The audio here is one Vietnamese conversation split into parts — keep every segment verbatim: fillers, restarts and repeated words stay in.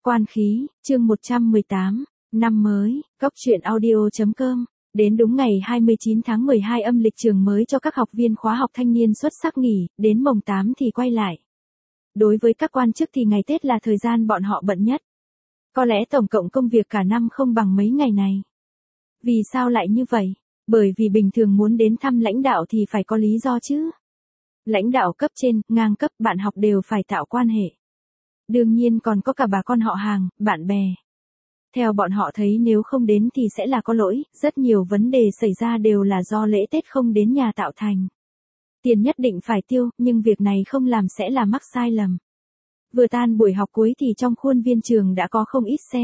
Quan khí, chương một trăm mười tám, năm mới, Cóc truyện audio chấm com. Đến đúng ngày hai mươi chín tháng mười hai âm lịch trường mới cho các học viên khóa học thanh niên xuất sắc nghỉ, đến mồng tám thì quay lại. Đối với các quan chức thì ngày Tết là thời gian bọn họ bận nhất. Có lẽ tổng cộng công việc cả năm không bằng mấy ngày này. Vì sao lại như vậy? Bởi vì bình thường muốn đến thăm lãnh đạo thì phải có lý do chứ. Lãnh đạo cấp trên, ngang cấp, bạn học đều phải tạo quan hệ. Đương nhiên còn có cả bà con họ hàng, bạn bè. Theo bọn họ thấy nếu không đến thì sẽ là có lỗi, rất nhiều vấn đề xảy ra đều là do lễ Tết không đến nhà tạo thành. Tiền nhất định phải tiêu, nhưng việc này không làm sẽ là mắc sai lầm. Vừa tan buổi học cuối thì trong khuôn viên trường đã có không ít xe.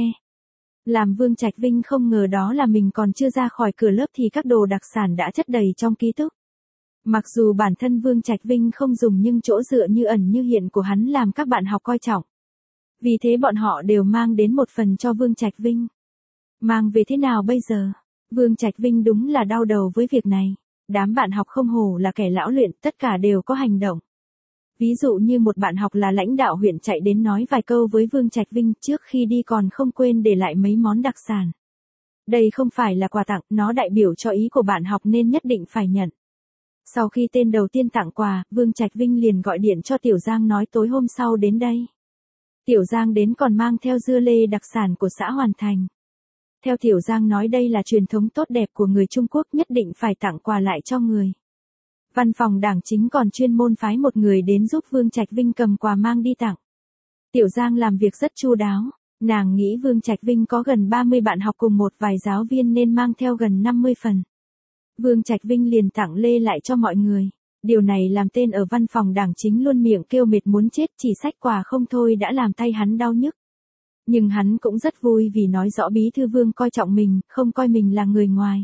Làm Vương Trạch Vinh không ngờ đó là mình còn chưa ra khỏi cửa lớp thì các đồ đặc sản đã chất đầy trong ký túc. Mặc dù bản thân Vương Trạch Vinh không dùng nhưng chỗ dựa như ẩn như hiện của hắn làm các bạn học coi trọng. Vì thế bọn họ đều mang đến một phần cho Vương Trạch Vinh. Mang về thế nào bây giờ? Vương Trạch Vinh đúng là đau đầu với việc này. Đám bạn học không hổ là kẻ lão luyện, tất cả đều có hành động. Ví dụ như một bạn học là lãnh đạo huyện chạy đến nói vài câu với Vương Trạch Vinh, trước khi đi còn không quên để lại mấy món đặc sản. Đây không phải là quà tặng, nó đại biểu cho ý của bạn học nên nhất định phải nhận. Sau khi tên đầu tiên tặng quà, Vương Trạch Vinh liền gọi điện cho Tiểu Giang nói tối hôm sau đến đây. Tiểu Giang đến còn mang theo dưa lê đặc sản của xã Hoàn Thành. Theo Tiểu Giang nói đây là truyền thống tốt đẹp của người Trung Quốc, nhất định phải tặng quà lại cho người. Văn phòng đảng chính còn chuyên môn phái một người đến giúp Vương Trạch Vinh cầm quà mang đi tặng. Tiểu Giang làm việc rất chu đáo, nàng nghĩ Vương Trạch Vinh có gần ba mươi bạn học cùng một vài giáo viên nên mang theo gần năm mươi phần. Vương Trạch Vinh liền tặng lê lại cho mọi người. Điều này làm tên ở văn phòng đảng chính luôn miệng kêu mệt muốn chết, chỉ xách quà không thôi đã làm tay hắn đau nhức. Nhưng hắn cũng rất vui vì nói rõ bí thư Vương coi trọng mình, không coi mình là người ngoài.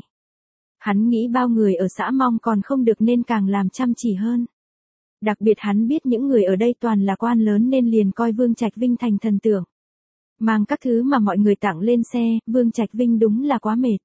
Hắn nghĩ bao người ở xã Mong còn không được nên càng làm chăm chỉ hơn. Đặc biệt hắn biết những người ở đây toàn là quan lớn nên liền coi Vương Trạch Vinh thành thần tượng. Mang các thứ mà mọi người tặng lên xe, Vương Trạch Vinh đúng là quá mệt.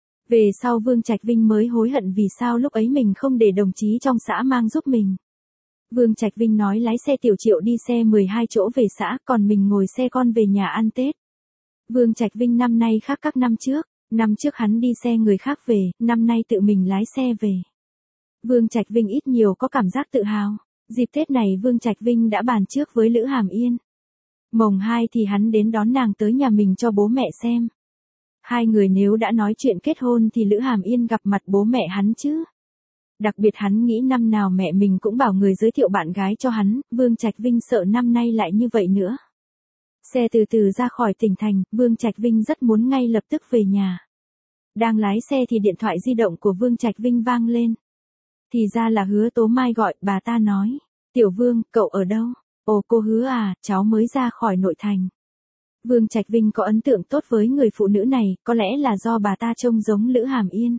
Về sau Vương Trạch Vinh mới hối hận vì sao lúc ấy mình không để đồng chí trong xã mang giúp mình. Vương Trạch Vinh nói lái xe Tiểu Triệu đi xe mười hai chỗ về xã, còn mình ngồi xe con về nhà ăn Tết. Vương Trạch Vinh năm nay khác các năm trước, năm trước hắn đi xe người khác về, năm nay tự mình lái xe về. Vương Trạch Vinh ít nhiều có cảm giác tự hào. Dịp Tết này Vương Trạch Vinh đã bàn trước với Lữ Hàm Yên. Mồng hai thì hắn đến đón nàng tới nhà mình cho bố mẹ xem. Hai người nếu đã nói chuyện kết hôn thì Lữ Hàm Yên gặp mặt bố mẹ hắn chứ. Đặc biệt hắn nghĩ năm nào mẹ mình cũng bảo người giới thiệu bạn gái cho hắn, Vương Trạch Vinh sợ năm nay lại như vậy nữa. Xe từ từ ra khỏi tỉnh thành, Vương Trạch Vinh rất muốn ngay lập tức về nhà. Đang lái xe thì điện thoại di động của Vương Trạch Vinh vang lên. Thì ra là Hứa Tố Mai gọi, bà ta nói. Tiểu Vương, cậu ở đâu? Ồ cô Hứa à, cháu mới ra khỏi nội thành. Vương Trạch Vinh có ấn tượng tốt với người phụ nữ này, có lẽ là do bà ta trông giống Lữ Hàm Yên.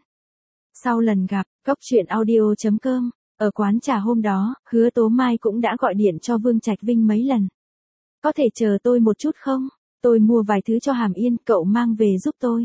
Sau lần gặp, Cóc truyện audio chấm com, ở quán trà hôm đó, Hứa Tố Mai cũng đã gọi điện cho Vương Trạch Vinh mấy lần. Có thể chờ tôi một chút không? Tôi mua vài thứ cho Hàm Yên, cậu mang về giúp tôi.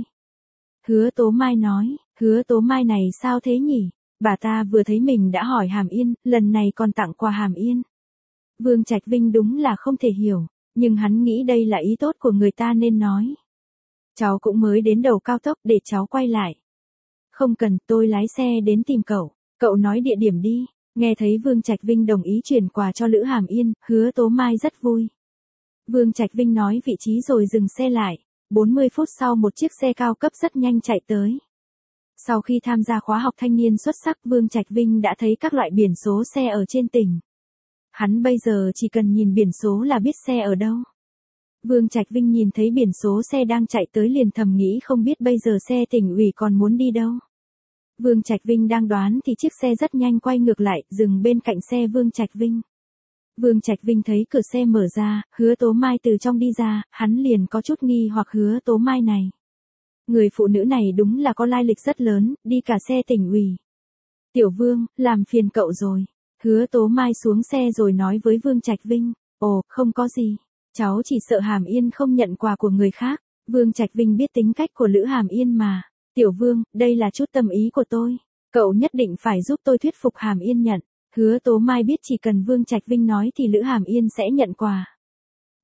Hứa Tố Mai nói, Hứa Tố Mai này sao thế nhỉ? Bà ta vừa thấy mình đã hỏi Hàm Yên, lần này còn tặng quà Hàm Yên. Vương Trạch Vinh đúng là không thể hiểu, nhưng hắn nghĩ đây là ý tốt của người ta nên nói. Cháu cũng mới đến đầu cao tốc, để cháu quay lại. Không cần, tôi lái xe đến tìm cậu, cậu nói địa điểm đi. Nghe thấy Vương Trạch Vinh đồng ý chuyển quà cho Lữ Hàm Yên, Hứa Tố Mai rất vui. Vương Trạch Vinh nói vị trí rồi dừng xe lại. bốn mươi phút sau một chiếc xe cao cấp rất nhanh chạy tới. Sau khi tham gia khóa học thanh niên xuất sắc, Vương Trạch Vinh đã thấy các loại biển số xe ở trên tỉnh. Hắn bây giờ chỉ cần nhìn biển số là biết xe ở đâu. Vương Trạch Vinh nhìn thấy biển số xe đang chạy tới liền thầm nghĩ không biết bây giờ xe tỉnh ủy còn muốn đi đâu. Vương Trạch Vinh đang đoán thì chiếc xe rất nhanh quay ngược lại, dừng bên cạnh xe Vương Trạch Vinh. Vương Trạch Vinh thấy cửa xe mở ra, Hứa Tố Mai từ trong đi ra, hắn liền có chút nghi hoặc Hứa Tố Mai này. Người phụ nữ này đúng là có lai lịch rất lớn, đi cả xe tỉnh ủy. Tiểu Vương, làm phiền cậu rồi. Hứa Tố Mai xuống xe rồi nói với Vương Trạch Vinh, ồ, không có gì. Cháu chỉ sợ Hàm Yên không nhận quà của người khác. Vương Trạch Vinh biết tính cách của Lữ Hàm Yên mà. Tiểu Vương, đây là chút tâm ý của tôi. Cậu nhất định phải giúp tôi thuyết phục Hàm Yên nhận. Hứa Tố Mai biết chỉ cần Vương Trạch Vinh nói thì Lữ Hàm Yên sẽ nhận quà.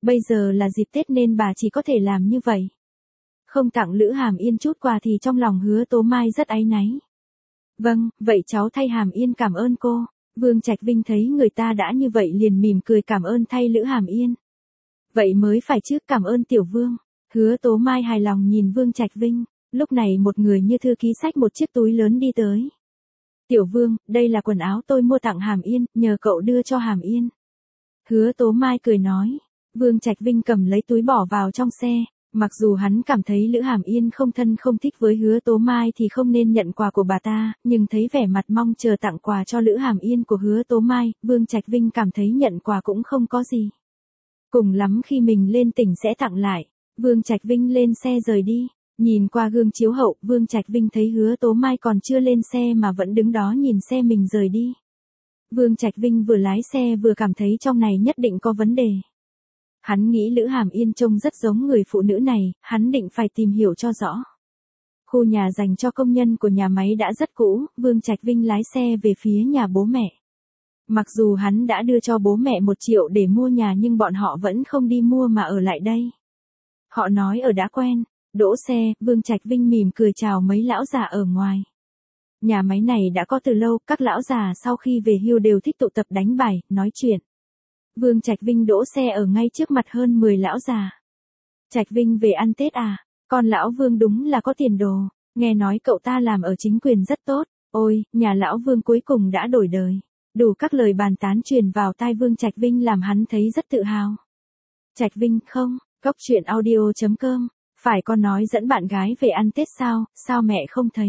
Bây giờ là dịp Tết nên bà chỉ có thể làm như vậy. Không tặng Lữ Hàm Yên chút quà thì trong lòng Hứa Tố Mai rất áy náy. Vâng, vậy cháu thay Hàm Yên cảm ơn cô. Vương Trạch Vinh thấy người ta đã như vậy liền mỉm cười cảm ơn thay Lữ Hàm Yên. Vậy mới phải chứ, cảm ơn Tiểu Vương. Hứa Tố Mai hài lòng nhìn Vương Trạch Vinh, lúc này một người như thư ký xách một chiếc túi lớn đi tới. Tiểu Vương, đây là quần áo tôi mua tặng Hàm Yên, nhờ cậu đưa cho Hàm Yên. Hứa Tố Mai cười nói. Vương Trạch Vinh cầm lấy túi bỏ vào trong xe, mặc dù hắn cảm thấy Lữ Hàm Yên không thân không thích với Hứa Tố Mai thì không nên nhận quà của bà ta, nhưng thấy vẻ mặt mong chờ tặng quà cho Lữ Hàm Yên của Hứa Tố Mai, Vương Trạch Vinh cảm thấy nhận quà cũng không có gì. Cùng lắm khi mình lên tỉnh sẽ tặng lại. Vương Trạch Vinh lên xe rời đi, nhìn qua gương chiếu hậu, Vương Trạch Vinh thấy Hứa Tố Mai còn chưa lên xe mà vẫn đứng đó nhìn xe mình rời đi. Vương Trạch Vinh vừa lái xe vừa cảm thấy trong này nhất định có vấn đề. Hắn nghĩ Lữ Hàm Yên trông rất giống người phụ nữ này, hắn định phải tìm hiểu cho rõ. Khu nhà dành cho công nhân của nhà máy đã rất cũ, Vương Trạch Vinh lái xe về phía nhà bố mẹ. Mặc dù hắn đã đưa cho bố mẹ một triệu để mua nhà nhưng bọn họ vẫn không đi mua mà ở lại đây. Họ nói ở đã quen, đỗ xe, Vương Trạch Vinh mỉm cười chào mấy lão già ở ngoài. Nhà máy này đã có từ lâu, các lão già sau khi về hưu đều thích tụ tập đánh bài, nói chuyện. Vương Trạch Vinh đỗ xe ở ngay trước mặt hơn mười lão già. Trạch Vinh về ăn Tết à, con lão Vương đúng là có tiền đồ, nghe nói cậu ta làm ở chính quyền rất tốt, ôi, nhà lão Vương cuối cùng đã đổi đời. Đủ các lời bàn tán truyền vào tai Vương Trạch Vinh làm hắn thấy rất tự hào. Trạch Vinh, không, Cốc truyện audio chấm com, phải con nói dẫn bạn gái về ăn Tết sao, sao mẹ không thấy?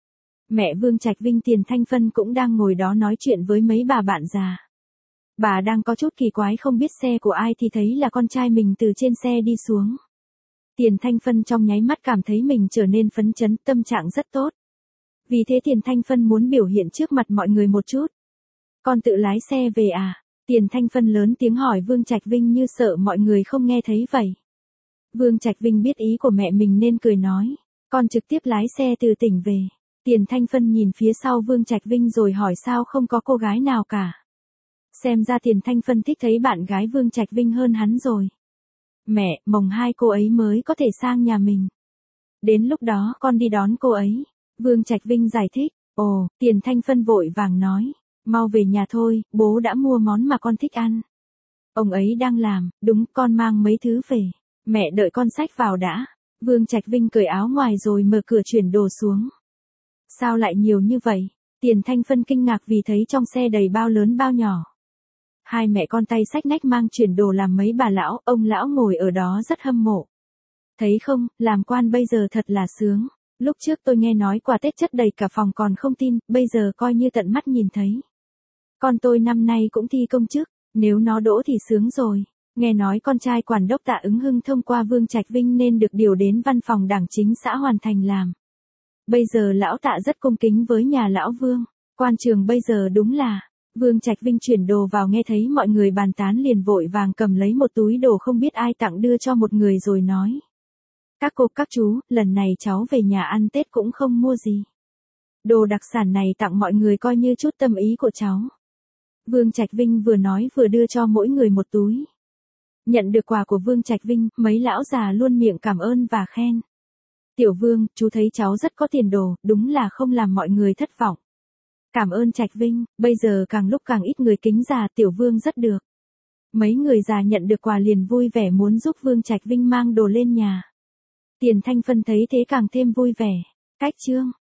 Mẹ Vương Trạch Vinh Tiền Thanh Phân cũng đang ngồi đó nói chuyện với mấy bà bạn già. Bà đang có chút kỳ quái không biết xe của ai thì thấy là con trai mình từ trên xe đi xuống. Tiền Thanh Phân trong nháy mắt cảm thấy mình trở nên phấn chấn, tâm trạng rất tốt. Vì thế Tiền Thanh Phân muốn biểu hiện trước mặt mọi người một chút. Con tự lái xe về à? Tiền Thanh Phân lớn tiếng hỏi Vương Trạch Vinh như sợ mọi người không nghe thấy vậy. Vương Trạch Vinh biết ý của mẹ mình nên cười nói, con trực tiếp lái xe từ tỉnh về. Tiền Thanh Phân nhìn phía sau Vương Trạch Vinh rồi hỏi sao không có cô gái nào cả. Xem ra Tiền Thanh Phân thích thấy bạn gái Vương Trạch Vinh hơn hắn rồi. Mẹ, mồng hai cô ấy mới có thể sang nhà mình. Đến lúc đó con đi đón cô ấy. Vương Trạch Vinh giải thích. Ồ, Tiền Thanh Phân vội vàng nói. Mau về nhà thôi, bố đã mua món mà con thích ăn. Ông ấy đang làm, đúng, con mang mấy thứ về. Mẹ đợi con xách vào đã. Vương Trạch Vinh cởi áo ngoài rồi mở cửa chuyển đồ xuống. Sao lại nhiều như vậy? Tiền Thanh Phân kinh ngạc vì thấy trong xe đầy bao lớn bao nhỏ. Hai mẹ con tay xách nách mang chuyển đồ làm mấy bà lão, ông lão ngồi ở đó rất hâm mộ. Thấy không, làm quan bây giờ thật là sướng. Lúc trước tôi nghe nói quà Tết chất đầy cả phòng còn không tin, bây giờ coi như tận mắt nhìn thấy. Con tôi năm nay cũng thi công chức, nếu nó đỗ thì sướng rồi. Nghe nói con trai quản đốc Tạ Ứng Hưng thông qua Vương Trạch Vinh nên được điều đến văn phòng đảng chính xã Hoàn Thành làm. Bây giờ lão Tạ rất cung kính với nhà lão Vương, quan trường bây giờ đúng là. Vương Trạch Vinh chuyển đồ vào nghe thấy mọi người bàn tán liền vội vàng cầm lấy một túi đồ không biết ai tặng đưa cho một người rồi nói. Các cô các chú, lần này cháu về nhà ăn Tết cũng không mua gì. Đồ đặc sản này tặng mọi người coi như chút tâm ý của cháu. Vương Trạch Vinh vừa nói vừa đưa cho mỗi người một túi. Nhận được quà của Vương Trạch Vinh, mấy lão già luôn miệng cảm ơn và khen. Tiểu Vương, chú thấy cháu rất có tiền đồ, đúng là không làm mọi người thất vọng. Cảm ơn Trạch Vinh, bây giờ càng lúc càng ít người kính già, Tiểu Vương rất được. Mấy người già nhận được quà liền vui vẻ muốn giúp Vương Trạch Vinh mang đồ lên nhà. Tiền Thanh Phân thấy thế càng thêm vui vẻ. Cách chương